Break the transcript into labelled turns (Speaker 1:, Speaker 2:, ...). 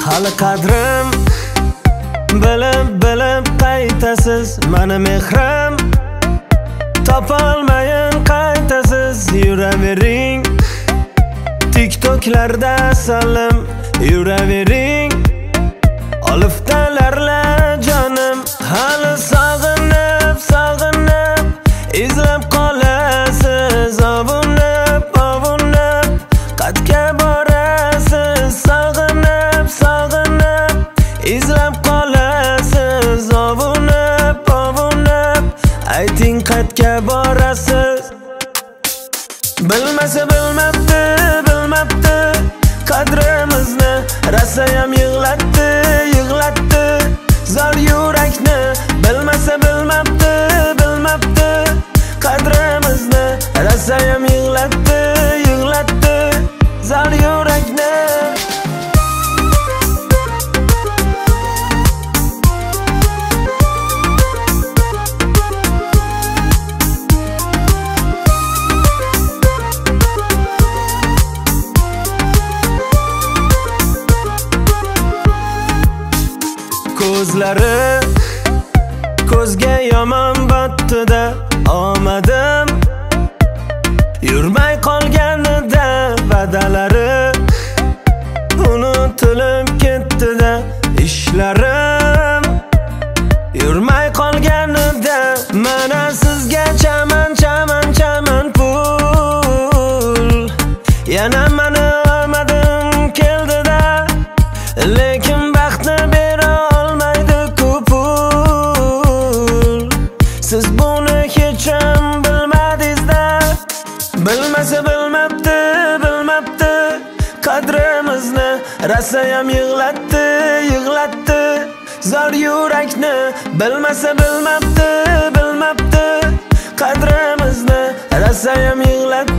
Speaker 1: hali qadrim bilib qaytasiz mani mehrim topolmayin qaytasiz yuravering TikToklarda salim yuravering oliftalarla jonim hali sog'inib izlab qolasiz ovunib qatga borasiz sog'inib izlab qolasiz ovunib ayting qatga borasiz bilmasa bilmabdi qadrimizni rasayam yig'latdi zor yurakni bilmasa bilmabdi qadrimizni rasayam yig'latdi zor yurakni ko'zlari ko'zga yomon botdi-da omadim yurmay qolganida va'dalari unutilib ketdi-da ishlarim yurmay qolganida mana sizga chaman pul yana mani omadim keldi-da lekin baxtni siz buni hech ham bilmadingiz-da bilmasa bilmabdi qadrimizni rasayam yig'latdi zor yurakni bilmasa bilmabdi qadrimizni rasayam yig'latdi